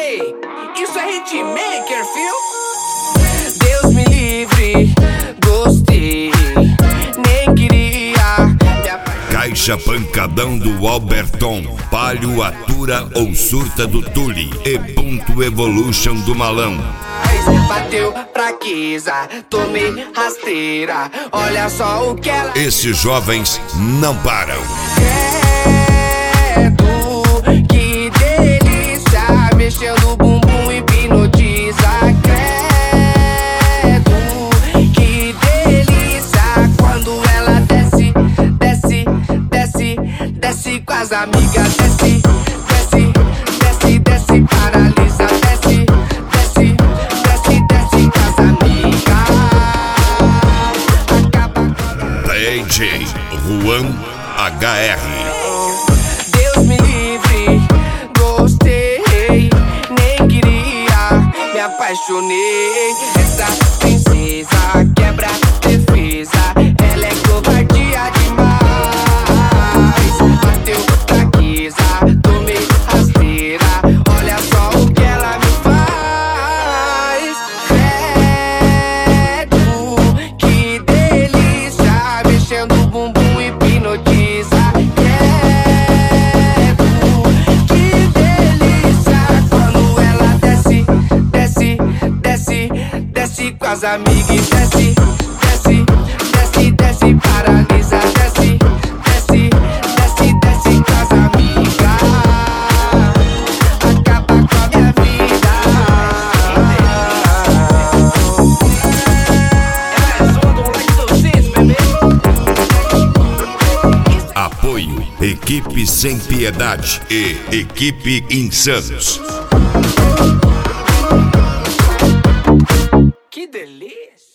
Ei, isso é hitmaker, fio? Deus me livre, gostei, nem queria. Caixa pancadão do Alberton, Palio atura ou surta do Tule e ponto evolution do Malão. Bateu fraqueza, tomei rasteira, olha só o que ela. Esses jovens não param. Credo, que delícia, mexendo o bumbum hipnotiza. Credo, que delícia, quando ela desce, desce, desce, desce com as amigas, desce, desce, desce, desce, paralisa, desce, desce, desce, desce com as amigas. Acaba com a DJ Juan HR. Deus me livre, gostei, nem queria, me apaixonei. Essa princesa quebra defesa, ela é covardia demais. Bateu fraqueza, tomei rasteira, olha só o que ela me faz. Credo, que delícia, mexendo o bumbum hipnotiza. Desce com as amigas, desce, desce, desce, desce, paralisa, desce, desce, desce, desce com as amigas. Acaba com a minha vida. Apoio Equipe Sem Piedade e Equipe Insanos. Que delícia!